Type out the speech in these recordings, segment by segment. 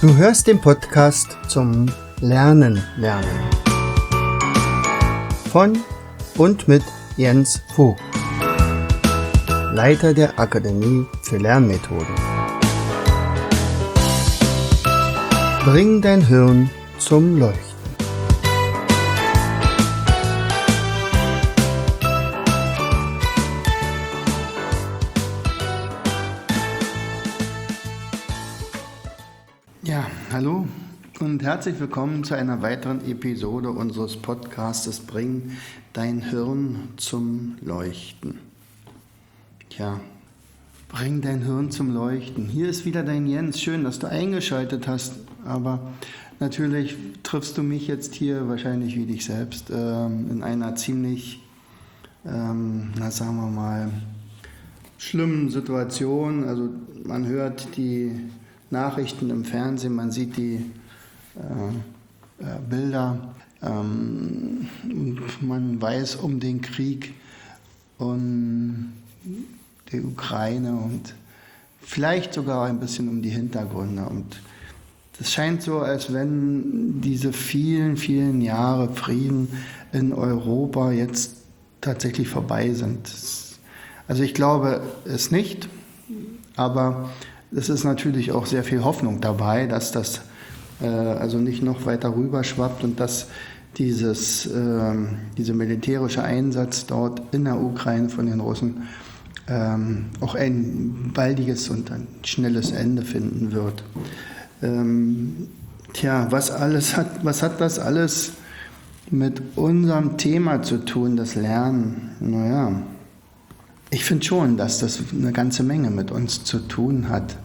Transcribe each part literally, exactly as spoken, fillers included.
Du hörst den Podcast zum Lernen lernen von und mit Jens Vogt, Leiter der Akademie für Lernmethoden. Bring dein Hirn zum Leuchten. Ja, hallo und herzlich willkommen zu einer weiteren Episode unseres Podcastes Bring dein Hirn zum Leuchten. Tja, bring dein Hirn zum Leuchten. Hier ist wieder dein Jens. Schön, dass du eingeschaltet hast, aber natürlich triffst du mich jetzt hier wahrscheinlich wie dich selbst ähm, in einer ziemlich, ähm, na sagen wir mal, schlimmen Situation. Also man hört die Nachrichten im Fernsehen, man sieht die äh, äh, Bilder, ähm, man weiß um den Krieg und die Ukraine und vielleicht sogar ein bisschen um die Hintergründe. Und es scheint so, als wenn diese vielen, vielen Jahre Frieden in Europa jetzt tatsächlich vorbei sind. Also ich glaube es nicht, aber es ist natürlich auch sehr viel Hoffnung dabei, dass das äh, also nicht noch weiter rüberschwappt und dass dieses, äh, dieser militärische Einsatz dort in der Ukraine von den Russen ähm, auch ein baldiges und ein schnelles Ende finden wird. Ähm, tja, was alles hat, was hat das alles mit unserem Thema zu tun, das Lernen? Naja, ich finde schon, dass das eine ganze Menge mit uns zu tun hat.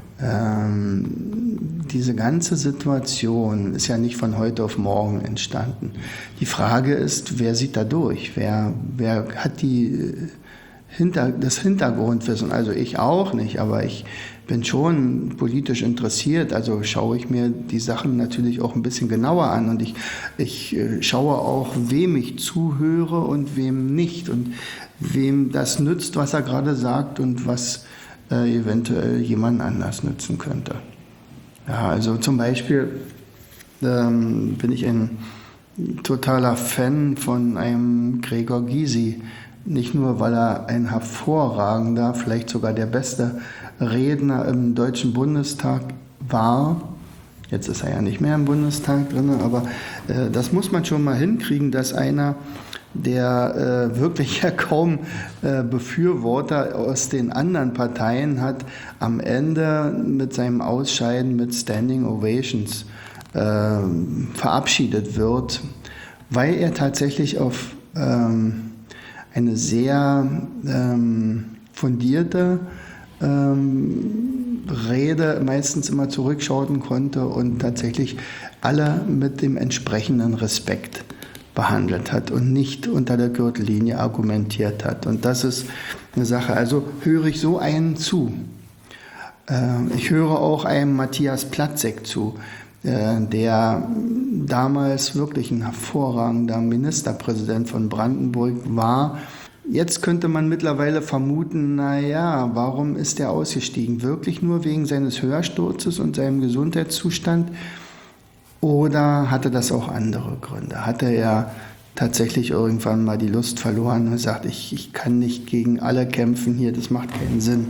Ähm, diese ganze Situation ist ja nicht von heute auf morgen entstanden. Die Frage ist, wer sieht da durch? Wer, wer hat die, hinter, das Hintergrundwissen? Also ich auch nicht, aber ich bin schon politisch interessiert. Also schaue ich mir die Sachen natürlich auch ein bisschen genauer an und ich, ich schaue auch, wem ich zuhöre und wem nicht und wem das nützt, was er gerade sagt und was äh, eventuell jemand anders nützen könnte. Ja, also zum Beispiel ähm, bin ich ein totaler Fan von einem Gregor Gysi. Nicht nur, weil er ein hervorragender, vielleicht sogar der beste Redner im Deutschen Bundestag war. Jetzt ist er ja nicht mehr im Bundestag drin, aber äh, das muss man schon mal hinkriegen, dass einer, der äh, wirklich ja kaum äh, Befürworter aus den anderen Parteien hat, am Ende mit seinem Ausscheiden mit Standing Ovations äh, verabschiedet wird, weil er tatsächlich auf ähm, eine sehr ähm, fundierte ähm, Rede meistens immer zurückschauen konnte und tatsächlich alle mit dem entsprechenden Respekt behandelt hat und nicht unter der Gürtellinie argumentiert hat. Und das ist eine Sache. Also höre ich so einen zu. Äh, ich höre auch einem Matthias Platzek zu, äh, der damals wirklich ein hervorragender Ministerpräsident von Brandenburg war. Jetzt könnte man mittlerweile vermuten, naja, warum ist er ausgestiegen? Wirklich nur wegen seines Hörsturzes und seinem Gesundheitszustand? Oder hatte das auch andere Gründe? Hatte er tatsächlich irgendwann mal die Lust verloren und sagt, ich, ich kann nicht gegen alle kämpfen hier, das macht keinen Sinn.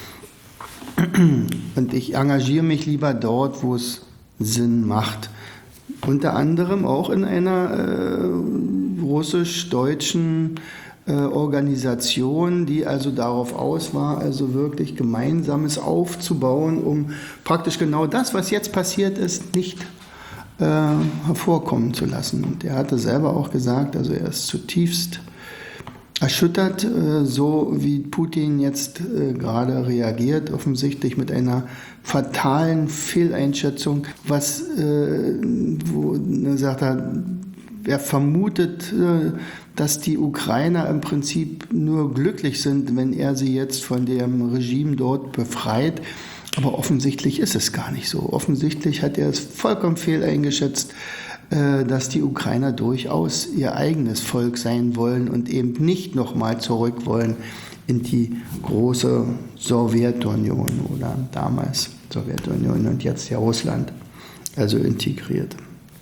Und ich engagiere mich lieber dort, wo es Sinn macht. Unter anderem auch in einer äh, russisch-deutschen äh, Organisation, die also darauf aus war, also wirklich Gemeinsames aufzubauen, um praktisch genau das, was jetzt passiert ist, nicht Äh, hervorkommen zu lassen. Und er hatte selber auch gesagt, also er ist zutiefst erschüttert, äh, so wie Putin jetzt äh, gerade reagiert, offensichtlich mit einer fatalen Fehleinschätzung, was, äh, wo er sagt, er, er vermutet, äh, dass die Ukrainer im Prinzip nur glücklich sind, wenn er sie jetzt von dem Regime dort befreit. Aber offensichtlich ist es gar nicht so. Offensichtlich hat er es vollkommen fehl eingeschätzt, dass die Ukrainer durchaus ihr eigenes Volk sein wollen und eben nicht nochmal zurück wollen in die große Sowjetunion oder damals Sowjetunion und jetzt ja Russland, also integriert.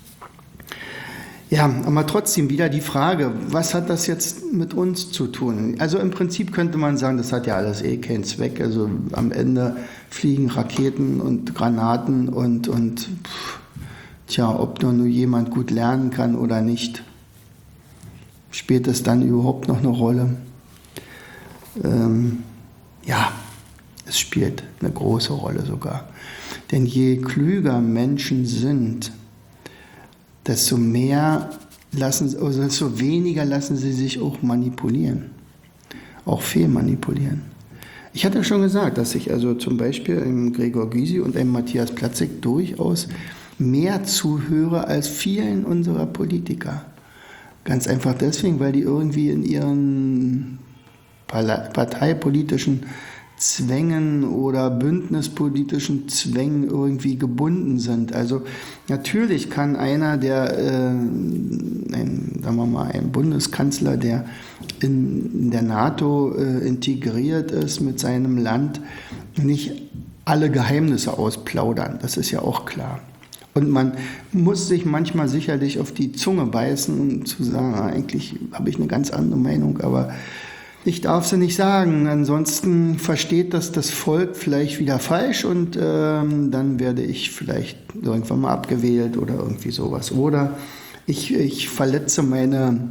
Ja, aber trotzdem wieder die Frage, was hat das jetzt mit uns zu tun? Also im Prinzip könnte man sagen, das hat ja alles eh keinen Zweck. Also am Ende fliegen Raketen und Granaten und, und pff, tja, ob da nur jemand gut lernen kann oder nicht, spielt es dann überhaupt noch eine Rolle? Ähm, ja, es spielt eine große Rolle sogar. Denn je klüger Menschen sind, desto mehr lassen, also desto weniger lassen sie sich auch manipulieren, auch fehlmanipulieren. Ich hatte schon gesagt, dass ich also zum Beispiel einem Gregor Gysi und einem Matthias Platzek durchaus mehr zuhöre als vielen unserer Politiker. Ganz einfach deswegen, weil die irgendwie in ihren parteipolitischen Zwängen oder bündnispolitischen Zwängen irgendwie gebunden sind. Also natürlich kann einer, der, äh, ein, sagen wir mal, ein Bundeskanzler, der in der NATO äh, integriert ist mit seinem Land, nicht alle Geheimnisse ausplaudern. Das ist ja auch klar. Und man muss sich manchmal sicherlich auf die Zunge beißen, um zu sagen, eigentlich habe ich eine ganz andere Meinung, aber ich darf sie nicht sagen, ansonsten versteht das das Volk vielleicht wieder falsch und ähm, dann werde ich vielleicht irgendwann mal abgewählt oder irgendwie sowas. Oder ich, ich verletze meine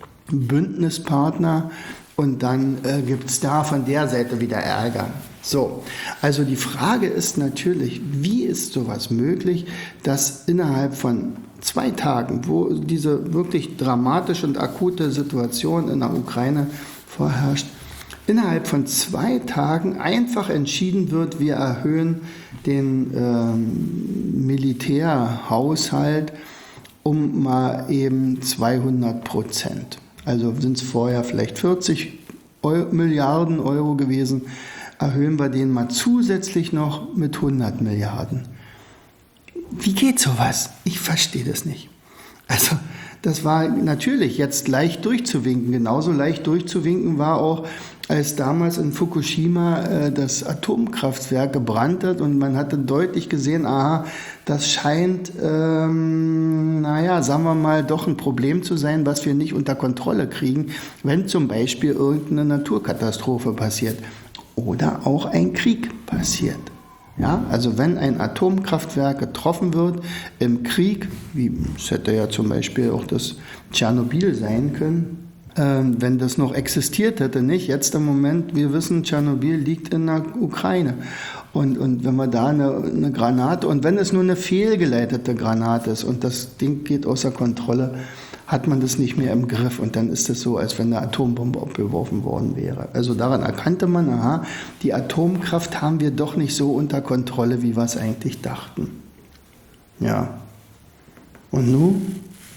Bündnispartner und dann äh, gibt es da von der Seite wieder Ärger. So, also die Frage ist natürlich, wie ist sowas möglich, dass innerhalb von zwei Tagen, wo diese wirklich dramatische und akute Situation in der Ukraine vorherrscht, innerhalb von zwei Tagen einfach entschieden wird, wir erhöhen den ähm, Militärhaushalt um mal eben zweihundert Prozent. Also sind es vorher vielleicht vierzig Milliarden Euro gewesen, erhöhen wir den mal zusätzlich noch mit hundert Milliarden. Wie geht sowas? Ich verstehe das nicht. Also das war natürlich jetzt leicht durchzuwinken. Genauso leicht durchzuwinken war auch, als damals in Fukushima äh, das Atomkraftwerk gebrannt hat und man hatte deutlich gesehen, aha, das scheint, ähm, naja, sagen wir mal, doch ein Problem zu sein, was wir nicht unter Kontrolle kriegen, wenn zum Beispiel irgendeine Naturkatastrophe passiert oder auch ein Krieg passiert. Ja, also wenn ein Atomkraftwerk getroffen wird im Krieg, wie es hätte ja zum Beispiel auch das Tschernobyl sein können, äh, wenn das noch existiert hätte, nicht? Jetzt im Moment, wir wissen, Tschernobyl liegt in der Ukraine. Und, und wenn wir da eine, eine Granate, und wenn es nur eine fehlgeleitete Granate ist und das Ding geht außer Kontrolle, hat man das nicht mehr im Griff und dann ist es so, als wenn eine Atombombe abgeworfen worden wäre. Also daran erkannte man, aha, die Atomkraft haben wir doch nicht so unter Kontrolle, wie wir es eigentlich dachten. Ja. Und nun?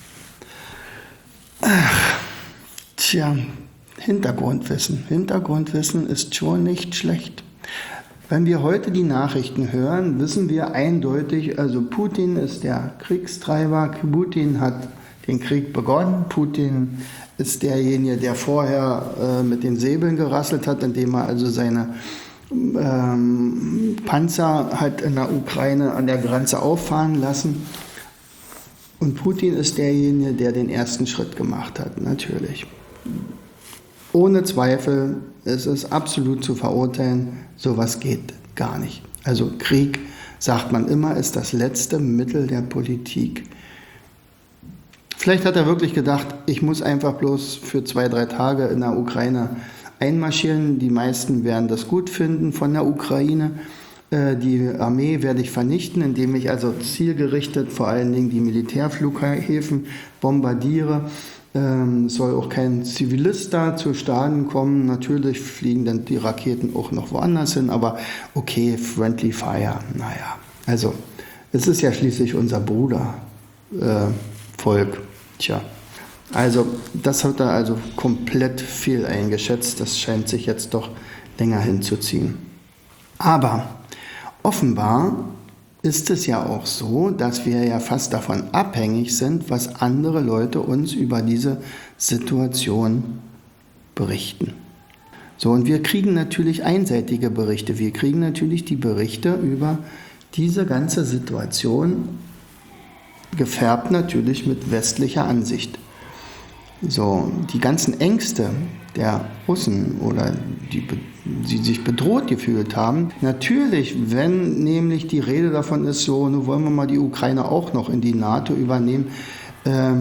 Ach, tja, Hintergrundwissen. Hintergrundwissen ist schon nicht schlecht. Wenn wir heute die Nachrichten hören, wissen wir eindeutig, also Putin ist der Kriegstreiber, Putin hat den Krieg begonnen. Putin ist derjenige, der vorher äh, mit den Säbeln gerasselt hat, indem er also seine ähm, Panzer hat in der Ukraine an der Grenze auffahren lassen. Und Putin ist derjenige, der den ersten Schritt gemacht hat, natürlich. Ohne Zweifel ist es absolut zu verurteilen, sowas geht gar nicht. Also Krieg, sagt man immer, ist das letzte Mittel der Politik. Vielleicht hat er wirklich gedacht, ich muss einfach bloß für zwei, drei Tage in der Ukraine einmarschieren. Die meisten werden das gut finden von der Ukraine. Die Armee werde ich vernichten, indem ich also zielgerichtet vor allen Dingen die Militärflughäfen bombardiere. Es soll auch kein Zivilist da zu Schaden kommen. Natürlich fliegen dann die Raketen auch noch woanders hin, aber okay, friendly fire, naja. Also, es ist ja schließlich unser Brudervolk. Äh, Tja, also das hat er also komplett fehl eingeschätzt. Das scheint sich jetzt doch länger hinzuziehen. Aber offenbar ist es ja auch so, dass wir ja fast davon abhängig sind, was andere Leute uns über diese Situation berichten. So, und wir kriegen natürlich einseitige Berichte. Wir kriegen natürlich die Berichte über diese ganze Situation, gefärbt natürlich mit westlicher Ansicht. So, die ganzen Ängste der Russen oder die, die sich bedroht gefühlt haben, natürlich, wenn nämlich die Rede davon ist, so, nun wollen wir mal die Ukraine auch noch in die NATO übernehmen, äh,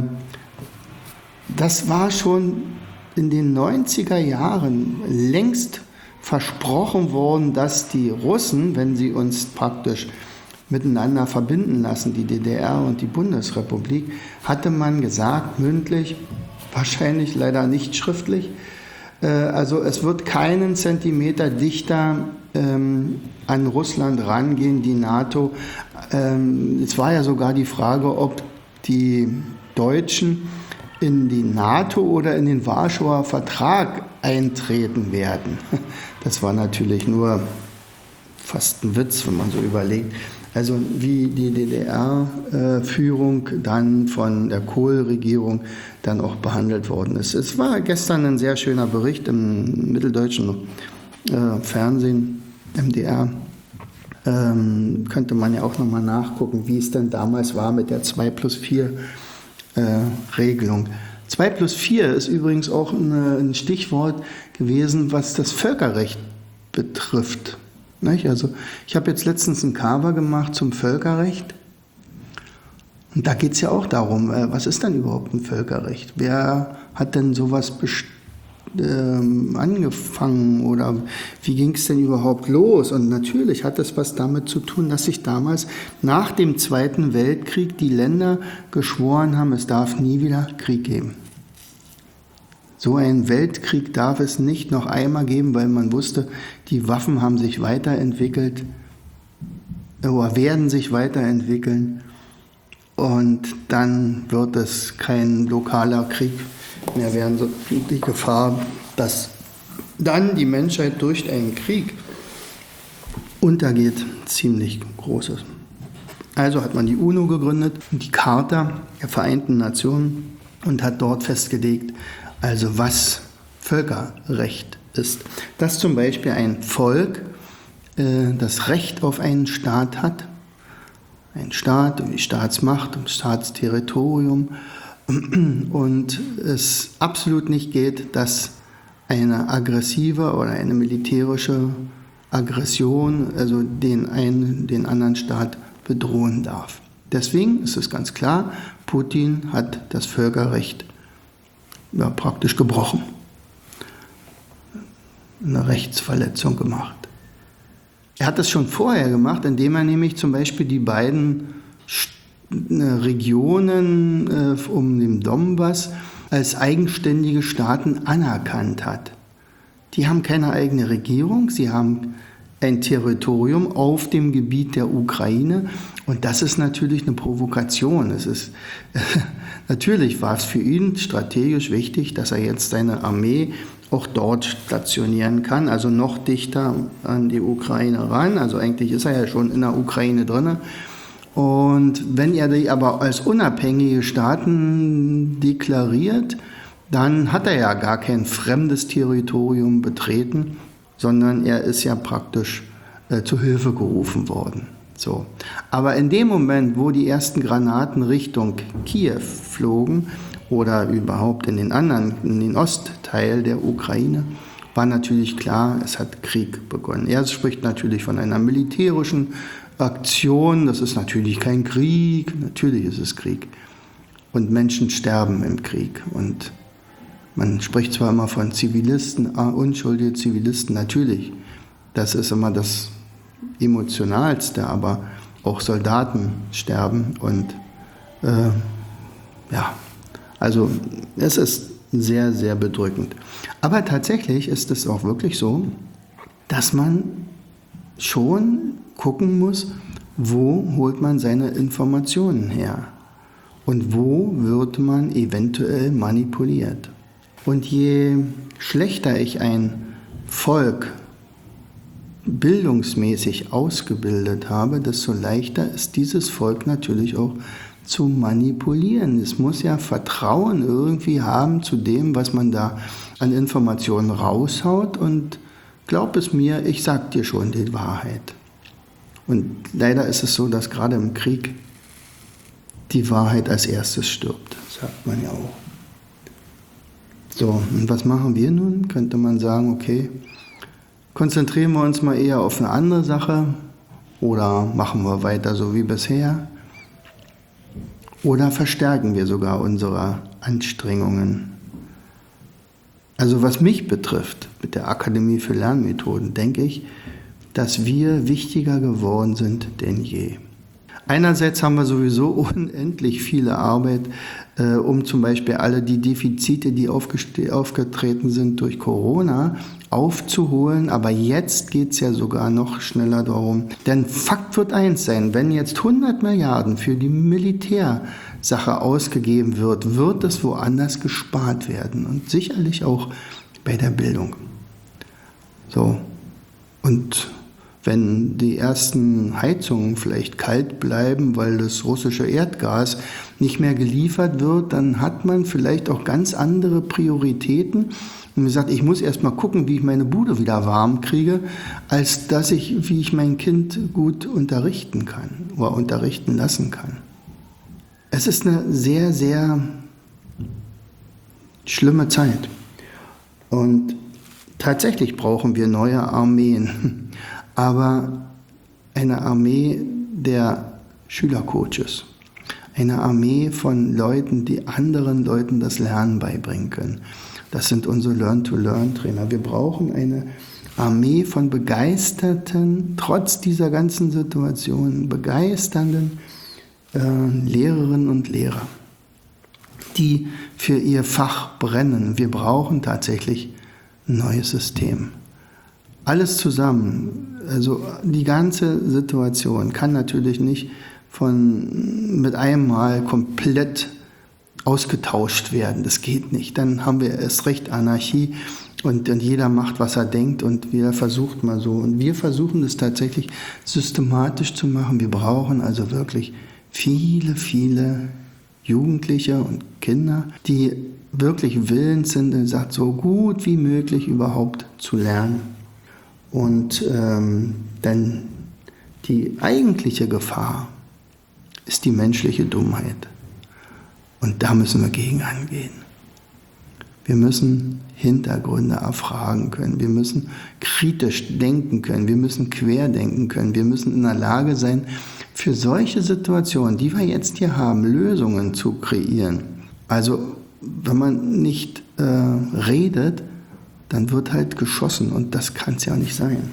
das war schon in den neunziger Jahren längst versprochen worden, dass die Russen, wenn sie uns praktisch miteinander verbinden lassen, die D D R und die Bundesrepublik, hatte man gesagt, mündlich, wahrscheinlich leider nicht schriftlich, äh, also es wird keinen Zentimeter dichter ähm, an Russland rangehen, die NATO. Ähm, es war ja sogar die Frage, ob die Deutschen in die NATO oder in den Warschauer Vertrag eintreten werden. Das war natürlich nur fast ein Witz, wenn man so überlegt. Also wie die D D R-Führung dann von der Kohl-Regierung dann auch behandelt worden ist. Es war gestern ein sehr schöner Bericht im mitteldeutschen äh, Fernsehen, M D R. Ähm, könnte man ja auch nochmal nachgucken, wie es denn damals war mit der zwei plus vier äh, Regelung. zwei plus vier ist übrigens auch eine, ein Stichwort gewesen, was das Völkerrecht betrifft. Also ich habe jetzt letztens ein Cover gemacht zum Völkerrecht und da geht es ja auch darum, was ist denn überhaupt ein Völkerrecht? Wer hat denn sowas best- äh, angefangen oder wie ging es denn überhaupt los? Und natürlich hat das was damit zu tun, dass sich damals nach dem Zweiten Weltkrieg die Länder geschworen haben, es darf nie wieder Krieg geben. So einen Weltkrieg darf es nicht noch einmal geben, weil man wusste, die Waffen haben sich weiterentwickelt oder werden sich weiterentwickeln und dann wird es kein lokaler Krieg mehr werden. So die Gefahr, dass dann die Menschheit durch einen Krieg untergeht, ziemlich groß ist. Also hat man die UNO gegründet, die Charta der Vereinten Nationen und hat dort festgelegt, also was Völkerrecht ist. Dass zum Beispiel ein Volk äh, das Recht auf einen Staat hat, ein Staat und die Staatsmacht und Staatsterritorium und es absolut nicht geht, dass eine aggressive oder eine militärische Aggression, also den einen, den anderen Staat bedrohen darf. Deswegen ist es ganz klar, Putin hat das Völkerrecht ja, praktisch gebrochen, eine Rechtsverletzung gemacht. Er hat das schon vorher gemacht, indem er nämlich zum Beispiel die beiden Regionen äh, um den Donbass als eigenständige Staaten anerkannt hat. Die haben keine eigene Regierung, sie haben ein Territorium auf dem Gebiet der Ukraine und das ist natürlich eine Provokation. Es ist, äh, natürlich war es für ihn strategisch wichtig, dass er jetzt seine Armee auch dort stationieren kann, also noch dichter an die Ukraine ran. Also eigentlich ist er ja schon in der Ukraine drin. Und wenn er die aber als unabhängige Staaten deklariert, dann hat er ja gar kein fremdes Territorium betreten, sondern er ist ja praktisch äh, zu Hilfe gerufen worden. So. Aber in dem Moment, wo die ersten Granaten Richtung Kiew flogen oder überhaupt in den anderen, in den Ostteil der Ukraine, war natürlich klar, es hat Krieg begonnen. Er spricht natürlich von einer militärischen Aktion, das ist natürlich kein Krieg, natürlich ist es Krieg. Und Menschen sterben im Krieg. Und man spricht zwar immer von Zivilisten, ah, unschuldige Zivilisten, natürlich, das ist immer das Emotionalste, aber auch Soldaten sterben und äh, ja, also es ist sehr, sehr bedrückend. Aber tatsächlich ist es auch wirklich so, dass man schon gucken muss, wo holt man seine Informationen her und wo wird man eventuell manipuliert. Und je schlechter ich ein Volk bildungsmäßig ausgebildet habe, desto leichter ist dieses Volk natürlich auch zu manipulieren. Es muss ja Vertrauen irgendwie haben zu dem, was man da an Informationen raushaut und glaub es mir, ich sag dir schon die Wahrheit. Und leider ist es so, dass gerade im Krieg die Wahrheit als erstes stirbt, sagt man ja auch. So, und was machen wir nun? Könnte man sagen, okay, konzentrieren wir uns mal eher auf eine andere Sache oder machen wir weiter so wie bisher oder verstärken wir sogar unsere Anstrengungen. Also was mich betrifft, mit der Akademie für Lernmethoden, denke ich, dass wir wichtiger geworden sind denn je. Einerseits haben wir sowieso unendlich viele Arbeit, äh, um zum Beispiel alle die Defizite, die aufgeste- aufgetreten sind durch Corona, aufzuholen. Aber jetzt geht es ja sogar noch schneller darum. Denn Fakt wird eins sein, wenn jetzt hundert Milliarden für die Militärsache ausgegeben wird, wird es woanders gespart werden. Und sicherlich auch bei der Bildung. So, und wenn die ersten Heizungen vielleicht kalt bleiben, weil das russische Erdgas nicht mehr geliefert wird, dann hat man vielleicht auch ganz andere Prioritäten. Und man sagt, ich muss erst mal gucken, wie ich meine Bude wieder warm kriege, als dass ich, wie ich mein Kind gut unterrichten kann oder unterrichten lassen kann. Es ist eine sehr, sehr schlimme Zeit. Und tatsächlich brauchen wir neue Armeen. Aber eine Armee der Schülercoaches, eine Armee von Leuten, die anderen Leuten das Lernen beibringen können. Das sind unsere Learn-to-Learn-Trainer. Wir brauchen eine Armee von begeisterten, trotz dieser ganzen Situation, begeisternden äh, Lehrerinnen und Lehrer, die für ihr Fach brennen. Wir brauchen tatsächlich ein neues System. Alles zusammen, also die ganze Situation kann natürlich nicht von mit einem Mal komplett ausgetauscht werden. Das geht nicht. Dann haben wir erst recht Anarchie und, und jeder macht, was er denkt und jeder versucht mal so. Und wir versuchen das tatsächlich systematisch zu machen. Wir brauchen also wirklich viele, viele Jugendliche und Kinder, die wirklich willens sind, sagt, so gut wie möglich überhaupt zu lernen. Und ähm, denn die eigentliche Gefahr ist die menschliche Dummheit. Und da müssen wir gegen angehen. Wir müssen Hintergründe erfragen können. Wir müssen kritisch denken können. Wir müssen querdenken können. Wir müssen in der Lage sein, für solche Situationen, die wir jetzt hier haben, Lösungen zu kreieren. Also wenn man nicht äh, redet, dann wird halt geschossen und das kann es ja nicht sein.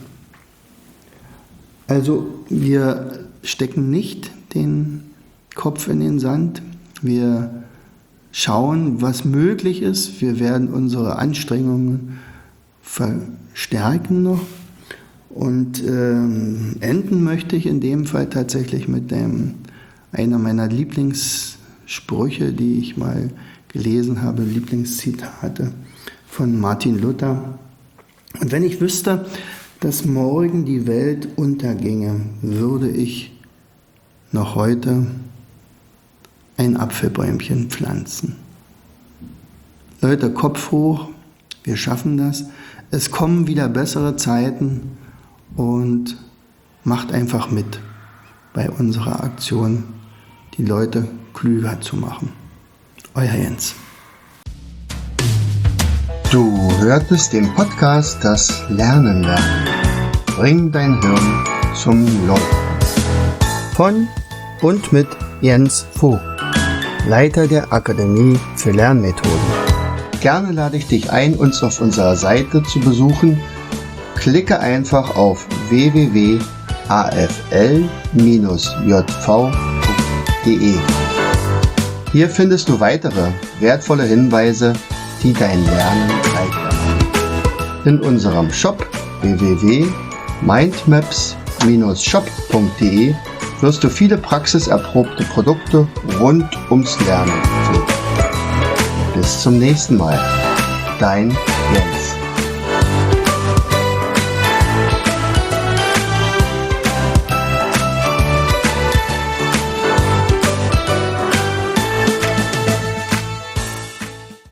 Also wir stecken nicht den Kopf in den Sand, wir schauen, was möglich ist, wir werden unsere Anstrengungen verstärken noch und ähm, enden möchte ich in dem Fall tatsächlich mit dem, einer meiner Lieblingssprüche, die ich mal gelesen habe, Lieblingszitate von Martin Luther. Und wenn ich wüsste, dass morgen die Welt unterginge, würde ich noch heute ein Apfelbäumchen pflanzen. Leute, Kopf hoch, wir schaffen das. Es kommen wieder bessere Zeiten und macht einfach mit bei unserer Aktion, die Leute klüger zu machen. Euer Jens. Du hörtest den Podcast Das Lernen lernen. Bring dein Hirn zum Laufen. Von und mit Jens Vogt, Leiter der Akademie für Lernmethoden. Gerne lade ich dich ein, uns auf unserer Seite zu besuchen. Klicke einfach auf w w w punkt a f l j v punkt d e. Hier findest du weitere wertvolle Hinweise, die dein Lernen leichter machen. In unserem Shop w w w punkt mindmaps shop punkt d e wirst du viele praxiserprobte Produkte rund ums Lernen finden. Bis zum nächsten Mal. Dein Jens.